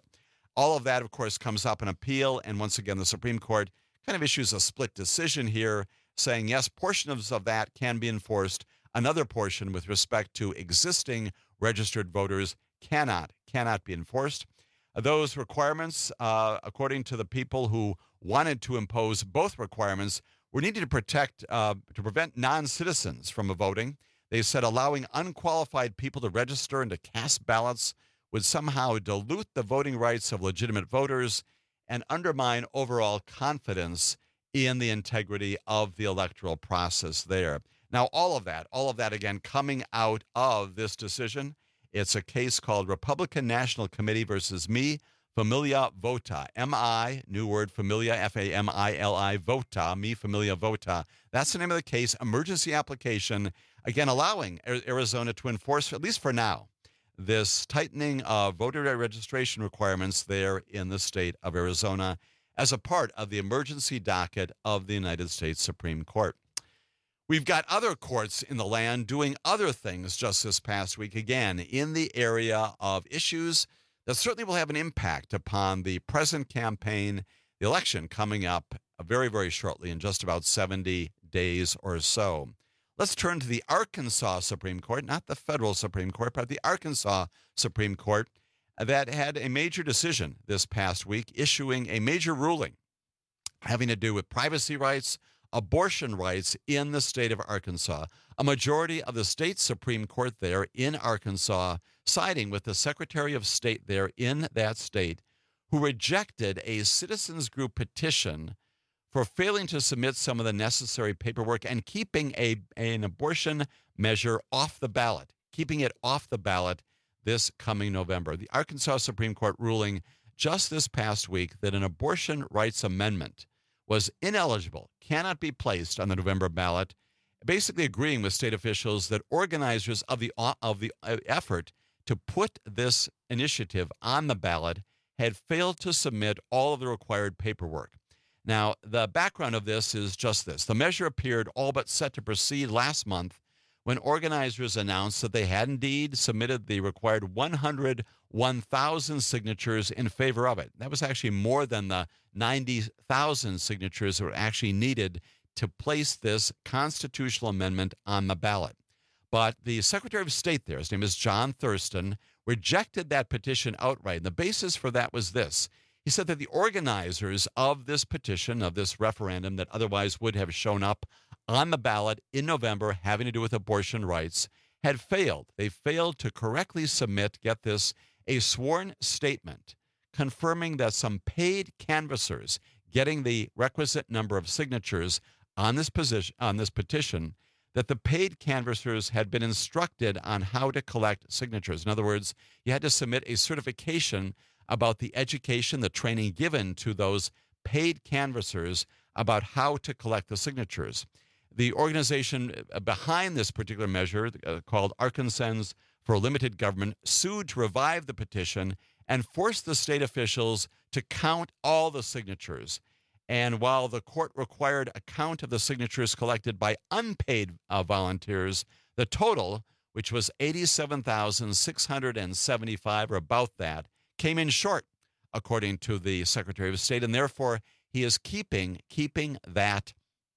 All of that, of course, comes up in appeal. And once again, the Supreme Court kind of issues a split decision here, saying, yes, portions of that can be enforced. Another portion with respect to existing registered voters cannot, cannot be enforced. Those requirements, uh, according to the people who wanted to impose both requirements, were needed to protect, uh, to prevent non-citizens from voting. They said allowing unqualified people to register and to cast ballots would somehow dilute the voting rights of legitimate voters and undermine overall confidence in the integrity of the electoral process there. Now, all of that, all of that, again, coming out of this decision. It's a case called Republican National Committee versus Mi Familia Vota. M I, new word, Familia, F A M I L I, Vota, Mi Familia Vota. That's the name of the case. Emergency application, again, allowing Arizona to enforce, at least for now, this tightening of voter registration requirements there in the state of Arizona as a part of the emergency docket of the United States Supreme Court. We've got other courts in the land doing other things just this past week, again, in the area of issues that certainly will have an impact upon the present campaign, the election coming up very, very shortly in just about seventy days or so. Let's turn to the Arkansas Supreme Court, not the federal Supreme Court, but the Arkansas Supreme Court that had a major decision this past week, issuing a major ruling having to do with privacy rights, abortion rights in the state of Arkansas. A majority of the state Supreme Court there in Arkansas siding with the Secretary of State there in that state, who rejected a citizens group petition for failing to submit some of the necessary paperwork and keeping a, an abortion measure off the ballot, keeping it off the ballot this coming November. The Arkansas Supreme Court ruling just this past week that an abortion rights amendment was ineligible, cannot be placed on the November ballot, basically agreeing with state officials that organizers of the of the effort to put this initiative on the ballot had failed to submit all of the required paperwork. Now, the background of this is just this. The measure appeared all but set to proceed last month when organizers announced that they had indeed submitted the required one hundred one thousand signatures in favor of it. That was actually more than the ninety thousand signatures that were actually needed to place this constitutional amendment on the ballot. But the Secretary of State there, his name is John Thurston, rejected that petition outright. And the basis for that was this. He said that the organizers of this petition, of this referendum that otherwise would have shown up on the ballot in November having to do with abortion rights, had failed. They failed to correctly submit, get this, a sworn statement confirming that some paid canvassers getting the requisite number of signatures on this position, on this petition, that the paid canvassers had been instructed on how to collect signatures. In other words, you had to submit a certification about the education, the training given to those paid canvassers about how to collect the signatures. The organization behind this particular measure, uh, called Arkansans for Limited Government, sued to revive the petition and forced the state officials to count all the signatures. And while the court required a count of the signatures collected by unpaid uh, volunteers, the total, which was eighty-seven thousand six hundred seventy-five, or about that, came in short, according to the Secretary of State, and therefore he is keeping keeping that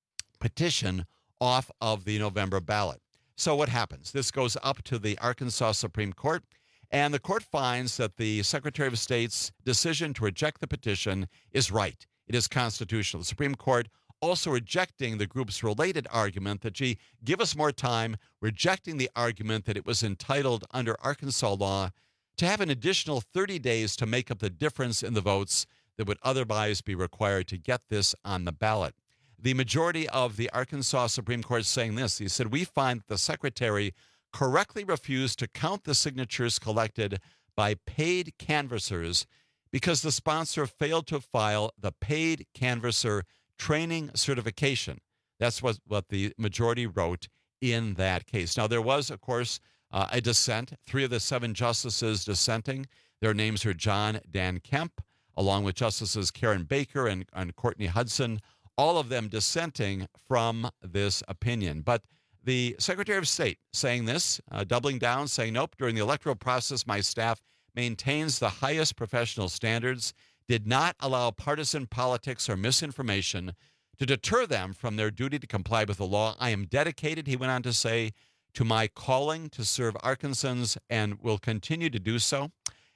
petition off of the November ballot. So what happens? This goes up to the Arkansas Supreme Court, and the court finds that the Secretary of State's decision to reject the petition is right. It is constitutional. The Supreme Court also rejecting the group's related argument that, gee, give us more time, rejecting the argument that it was entitled under Arkansas law to have an additional thirty days to make up the difference in the votes that would otherwise be required to get this on the ballot. The majority of the Arkansas Supreme Court saying this, he said, we find that the Secretary correctly refused to count the signatures collected by paid canvassers because the sponsor failed to file the paid canvasser training certification. That's what, what the majority wrote in that case. Now, there was, of course, uh, a dissent. Three of the seven justices dissenting. Their names are John Dan Kemp, along with Justices Karen Baker and, and Courtney Hudson, all of them dissenting from this opinion. But the Secretary of State saying this, uh, doubling down, saying, nope, during the electoral process, my staff maintains the highest professional standards, did not allow partisan politics or misinformation to deter them from their duty to comply with the law. I am dedicated, he went on to say, to my calling to serve Arkansans and will continue to do so.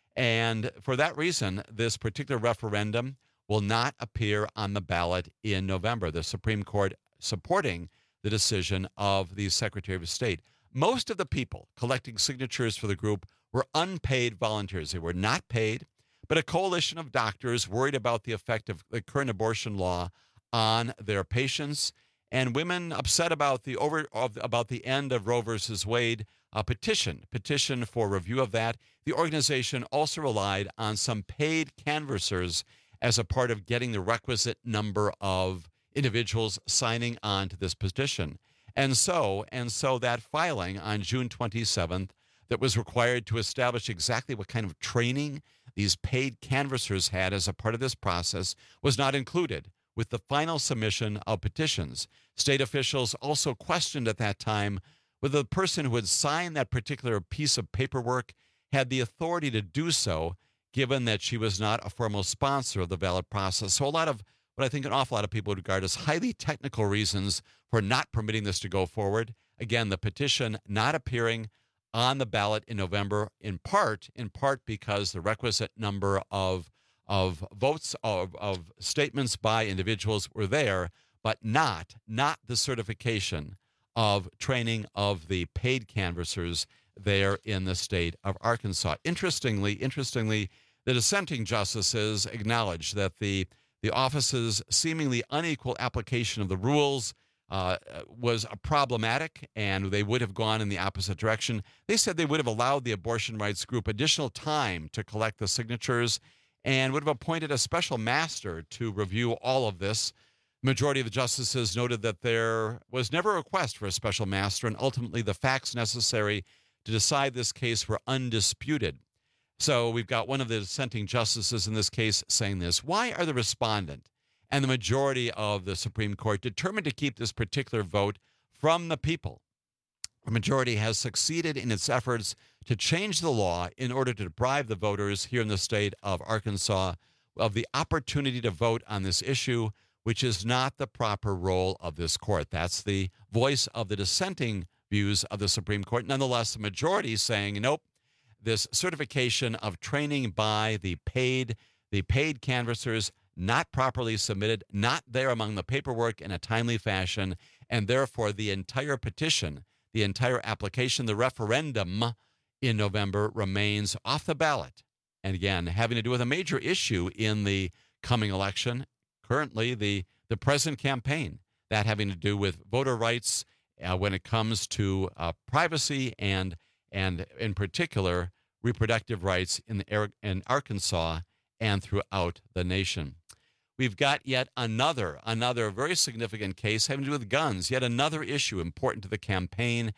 And for that reason, this particular referendum will not appear on the ballot in November. The Supreme Court supporting the decision of the Secretary of State. Most of the people collecting signatures for the group were unpaid volunteers. They were not paid, but a coalition of doctors worried about the effect of the current abortion law on their patients, and women upset about the over of, about the end of Roe versus Wade a petition petition for review of that. The organization also relied on some paid canvassers as a part of getting the requisite number of individuals signing on to this petition. And so, and so that filing on June twenty-seventh that was required to establish exactly what kind of training these paid canvassers had as a part of this process was not included with the final submission of petitions. State officials also questioned at that time whether the person who had signed that particular piece of paperwork had the authority to do so, given that she was not a formal sponsor of the ballot process. So a lot of what I think an awful lot of people would regard as highly technical reasons for not permitting this to go forward. Again, the petition not appearing on the ballot in November, in part, in part because the requisite number of of votes, of, of statements by individuals were there, but not, not the certification of training of the paid canvassers there in the state of Arkansas. Interestingly, interestingly, the dissenting justices acknowledged that the the office's seemingly unequal application of the rules uh, was problematic, and they would have gone in the opposite direction. They said they would have allowed the abortion rights group additional time to collect the signatures and would have appointed a special master to review all of this. The majority of the justices noted that there was never a request for a special master, and ultimately the facts necessary to decide this case were undisputed. So we've got one of the dissenting justices in this case saying this: why are the respondent and the majority of the Supreme Court determined to keep this particular vote from the people? The majority has succeeded in its efforts to change the law in order to deprive the voters here in the state of Arkansas of the opportunity to vote on this issue, which is not the proper role of this court. That's the voice of the dissenting views of the Supreme Court. Nonetheless, the majority is saying, nope, this certification of training by the paid, the paid canvassers, not properly submitted, not there among the paperwork in a timely fashion, and therefore the entire petition, the entire application, the referendum in November remains off the ballot. And again, having to do with a major issue in the coming election, currently the, the present campaign, that having to do with voter rights uh, when it comes to uh, privacy and and in particular reproductive rights in the in Arkansas and throughout the nation. We've got yet another another very significant case having to do with guns, yet another issue important to the campaign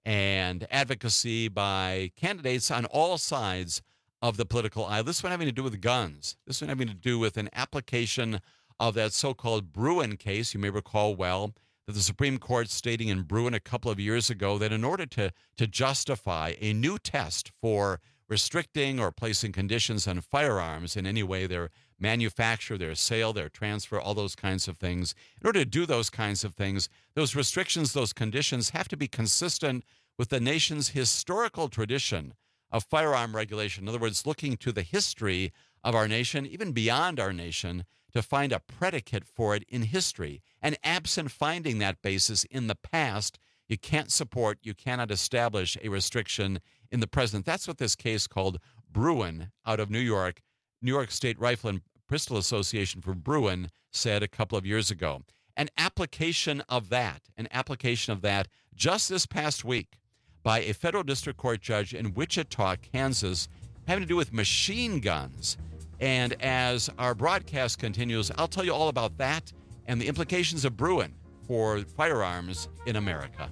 and advocacy by candidates on all sides of the political aisle. This one having to do with guns. This one having to do with an application of that so-called Bruen case. You may recall well that the Supreme Court stating in Bruen a couple of years ago that in order to, to justify a new test for restricting or placing conditions on firearms in any way, their manufacture, their sale, their transfer, all those kinds of things, in order to do those kinds of things, those restrictions, those conditions have to be consistent with the nation's historical tradition of firearm regulation. In other words, looking to the history of our nation, even beyond our nation, to find a predicate for it in history. And absent finding that basis in the past, you can't support, you cannot establish a restriction in the present. That's what this case called Bruen out of New York, New York State Rifle and Pistol Association for Bruen said a couple of years ago. An application of that, an application of that just this past week by a federal district court judge in Wichita, Kansas, having to do with machine guns. And as our broadcast continues, I'll tell you all about that and the implications of Bruen for firearms in America.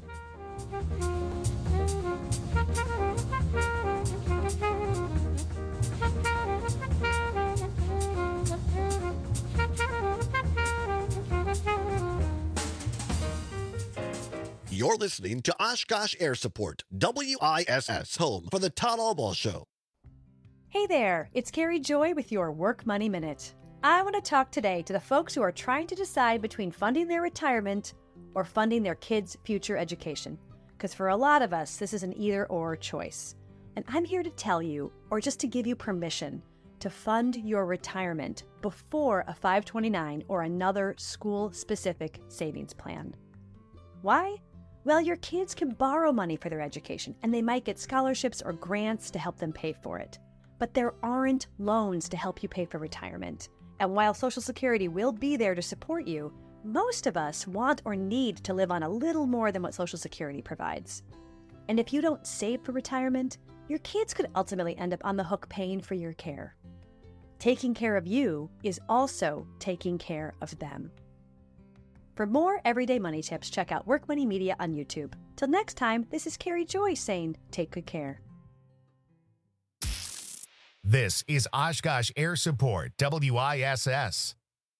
You're listening to Oshkosh Air Support, W I S S, home for the Todd Albaugh Show. Hey there, it's Carrie Joy with your Work Money Minute. I want to talk today to the folks who are trying to decide between funding their retirement or funding their kids' future education. Because for a lot of us, this is an either-or choice. And I'm here to tell you, or just to give you permission, to fund your retirement before a five twenty-nine or another school-specific savings plan. Why? Well, your kids can borrow money for their education, and they might get scholarships or grants to help them pay for it. But there aren't loans to help you pay for retirement. And while Social Security will be there to support you, most of us want or need to live on a little more than what Social Security provides. And if you don't save for retirement, your kids could ultimately end up on the hook paying for your care. Taking care of you is also taking care of them. For more everyday money tips, check out Work Money Media on YouTube. Till next time, this is Carrie Joy saying, take good care. This is Oshkosh Air Support, W I S S.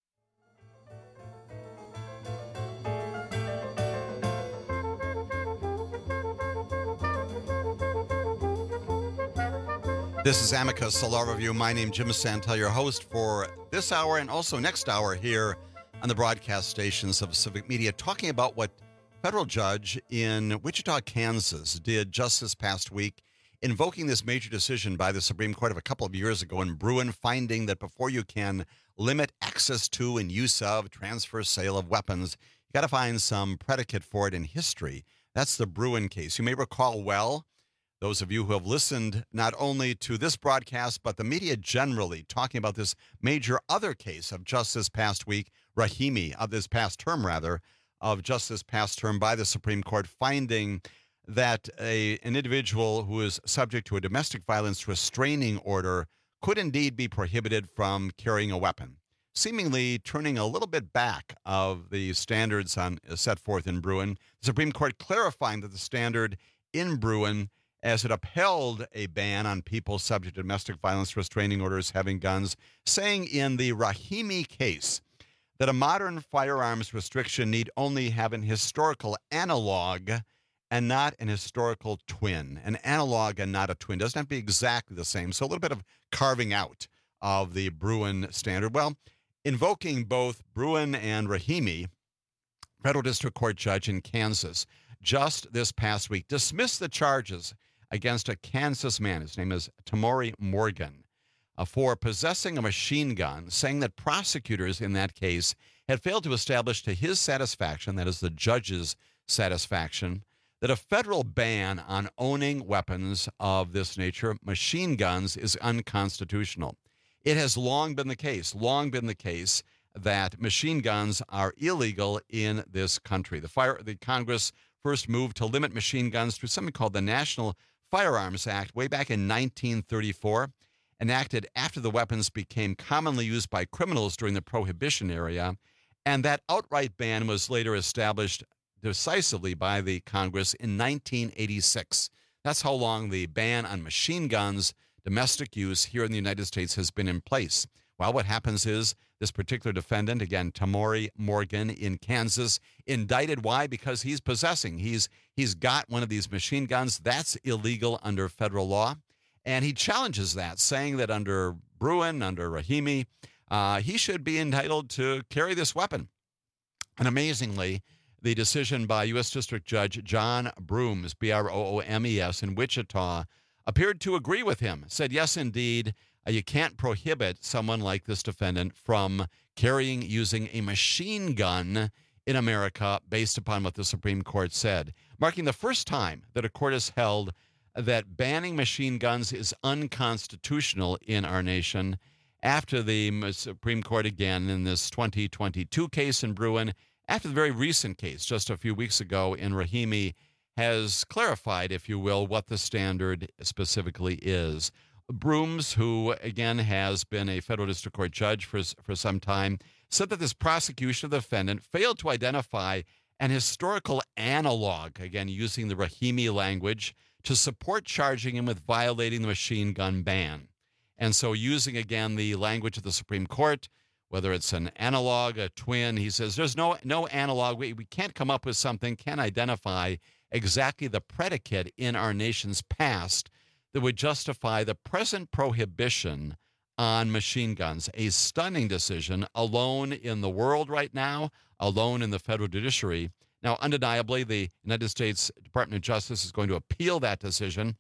This is Amicus, a law review. My name is Jim Santel, your host for this hour and also next hour here on the broadcast stations of Civic Media, talking about what federal judge in Wichita, Kansas did just this past week, invoking this major decision by the Supreme Court of a couple of years ago in Bruin, finding that before you can limit access to and use of, transfer, sale of weapons, you got to find some predicate for it in history. That's the Bruin case. You may recall well, those of you who have listened not only to this broadcast, but the media generally, talking about this major other case of just this past week, Rahimi, of this past term, rather, of just this past term by the Supreme Court, finding that a, an individual who is subject to a domestic violence restraining order could indeed be prohibited from carrying a weapon, seemingly turning a little bit back of the standards on, set forth in Bruin. The Supreme Court clarifying that the standard in Bruin, as it upheld a ban on people subject to domestic violence restraining orders having guns, saying in the Rahimi case that a modern firearms restriction need only have an historical analog and not an historical twin. An analog and not a twin. Doesn't have to be exactly the same. So a little bit of carving out of the Bruin standard. Well, invoking both Bruin and Rahimi, federal district court judge in Kansas, just this past week, dismissed the charges against a Kansas man. His name is Tamori Morgan, uh, for possessing a machine gun, saying that prosecutors in that case had failed to establish to his satisfaction, that is the judge's satisfaction, that a federal ban on owning weapons of this nature, machine guns, is unconstitutional. It has long been the case, long been the case that machine guns are illegal in this country. The fire, the Congress first moved to limit machine guns through something called the National Firearms Act way back in nineteen thirty-four, enacted after the weapons became commonly used by criminals during the Prohibition era, and that outright ban was later established decisively by the Congress in nineteen eighty-six. That's how long the ban on machine guns, domestic use here in the United States, has been in place. Well, what happens is this particular defendant, again, Tamori Morgan in Kansas, indicted. Why? Because he's possessing. He's he's got one of these machine guns. That's illegal under federal law. And he challenges that, saying that under Bruin, under Rahimi, uh, he should be entitled to carry this weapon. And amazingly, the decision by U S District Judge John Brooms, B R O O M E S, in Wichita, appeared to agree with him, said, yes, indeed, uh, you can't prohibit someone like this defendant from carrying, using a machine gun in America based upon what the Supreme Court said, marking the first time that a court has held that banning machine guns is unconstitutional in our nation, after the Supreme Court, again, in this twenty twenty-two case in Bruin, after the very recent case just a few weeks ago in Rahimi, has clarified, if you will, what the standard specifically is. Brooms, who, again, has been a federal district court judge for, for some time, said that this prosecution of the defendant failed to identify an historical analog, again, using the Rahimi language, to support charging him with violating the machine gun ban. And so using, again, the language of the Supreme Court, whether it's an analog, a twin, he says there's no no analog. We, we can't come up with something, can't identify exactly the predicate in our nation's past that would justify the present prohibition on machine guns. A stunning decision, alone in the world right now, alone in the federal judiciary. Now, undeniably, the United States Department of Justice is going to appeal that decision.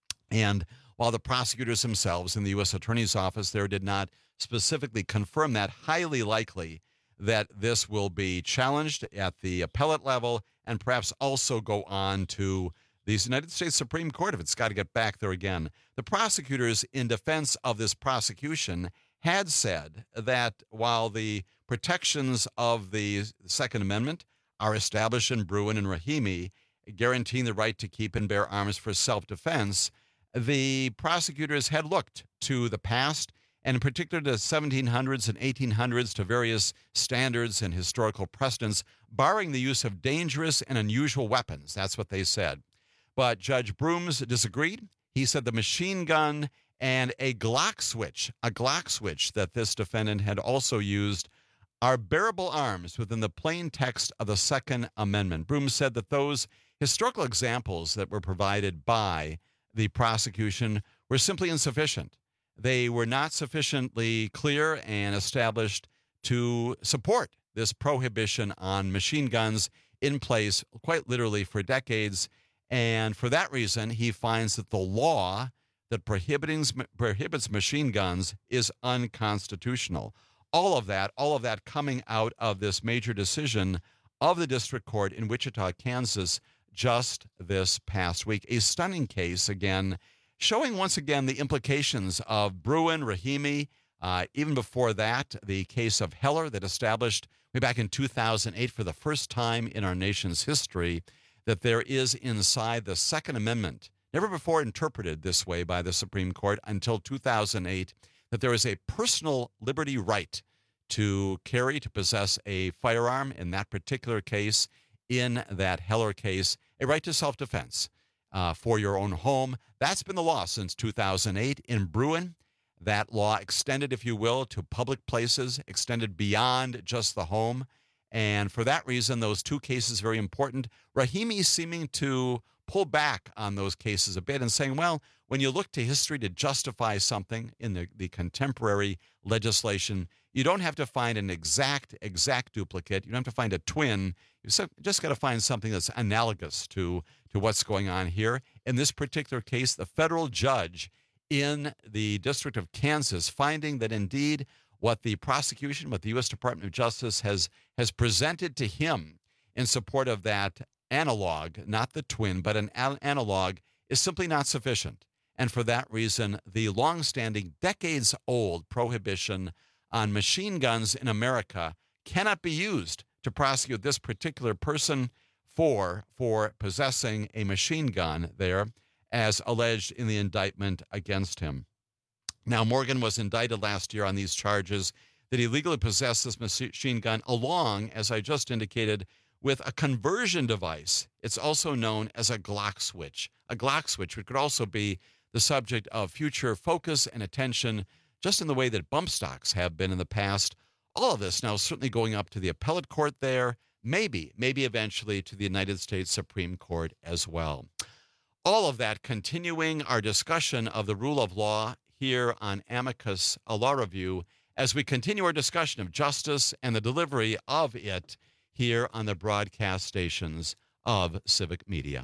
And while the prosecutors themselves in the U S Attorney's Office there did not specifically confirm that, highly likely that this will be challenged at the appellate level and perhaps also go on to the United States Supreme Court if it's got to get back there again. The prosecutors, in defense of this prosecution, had said that while the protections of the Second Amendment are established in Bruen and Rahimi, guaranteeing the right to keep and bear arms for self-defense, the prosecutors had looked to the past, and in particular to the seventeen hundreds and eighteen hundreds, to various standards and historical precedents, barring the use of dangerous and unusual weapons. That's what they said. But Judge Brooms disagreed. He said the machine gun and a Glock switch, a Glock switch that this defendant had also used, are bearable arms within the plain text of the Second Amendment. Brooms said that those historical examples that were provided by the prosecution were simply insufficient. They were not sufficiently clear and established to support this prohibition on machine guns in place quite literally for decades. And for that reason, he finds that the law that prohibits, prohibits machine guns is unconstitutional. All of that, all of that coming out of this major decision of the district court in Wichita, Kansas, just this past week. A stunning case, again, showing once again the implications of Bruen, Rahimi, uh, even before that, the case of Heller that established way back in two thousand eight for the first time in our nation's history that there is inside the Second Amendment, never before interpreted this way by the Supreme Court until two thousand eight, that there is a personal liberty right to carry, to possess a firearm in that particular case, in that Heller case, a right to self-defense uh, for your own home. That's been the law since two thousand eight. In Bruen, that law extended, if you will, to public places, extended beyond just the home. And for that reason, those two cases are very important. Rahimi seeming to pull back on those cases a bit and saying, well, when you look to history to justify something in the, the contemporary legislation, you don't have to find an exact, exact duplicate. You don't have to find a twin. You just got to find something that's analogous to, to what's going on here. In this particular case, the federal judge in the District of Kansas finding that indeed what the prosecution, what the U S Department of Justice has, has presented to him in support of that analog, not the twin, but an analog, is simply not sufficient. And for that reason, the longstanding, decades-old prohibition on machine guns in America cannot be used to prosecute this particular person for, for possessing a machine gun there, as alleged in the indictment against him. Now, Morgan was indicted last year on these charges that he legally possessed this machine gun along, as I just indicated, with a conversion device. It's also known as a Glock switch. A Glock switch, which could also be the subject of future focus and attention, just in the way that bump stocks have been in the past. All of this now certainly going up to the appellate court there, maybe, maybe eventually to the United States Supreme Court as well. All of that continuing our discussion of the rule of law here on Amicus, a law review, as we continue our discussion of justice and the delivery of it here on the broadcast stations of Civic Media.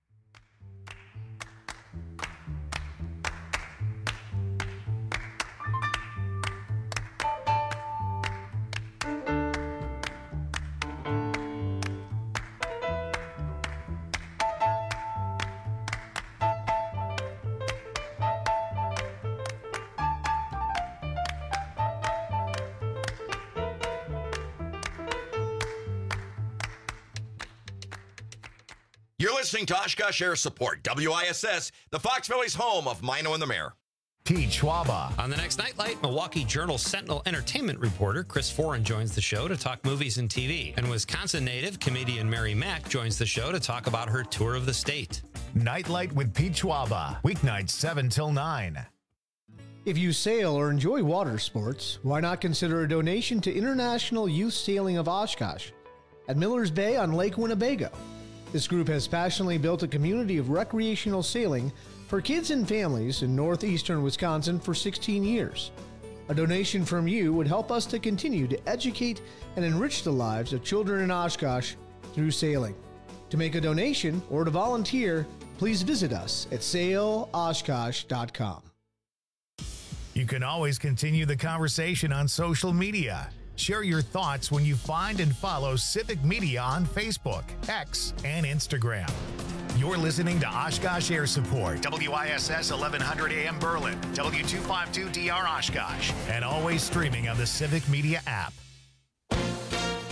You're listening to Oshkosh Air Support, W I S S, the Fox Valley's home of Mino and the Mayor. Pete Schwaba. On the next Nightlight, Milwaukee Journal Sentinel entertainment reporter Chris Foran joins the show to talk movies and T V. And Wisconsin native comedian Mary Mack joins the show to talk about her tour of the state. Nightlight with Pete Schwaba, weeknights seven till nine. If you sail or enjoy water sports, why not consider a donation to International Youth Sailing of Oshkosh at Miller's Bay on Lake Winnebago? This group has passionately built a community of recreational sailing for kids and families in northeastern Wisconsin for sixteen years. A donation from you would help us to continue to educate and enrich the lives of children in Oshkosh through sailing. To make a donation or to volunteer, please visit us at sail oshkosh dot com. You can always continue the conversation on social media. Share your thoughts when you find and follow Civic Media on Facebook, X, and Instagram. You're listening to Oshkosh Air Support, W I S S eleven hundred A M Berlin, W two fifty-two D R Oshkosh, and always streaming on the Civic Media app.